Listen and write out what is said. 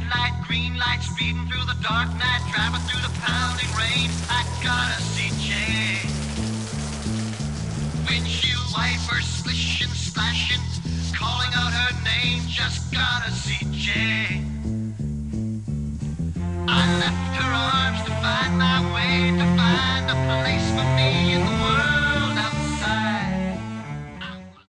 light, green light, speeding through the dark night, driving through the pounding rain. I gotta see Jane. Windshield wipers slishing, splashing, calling out her name. Just gotta see Jane. I left her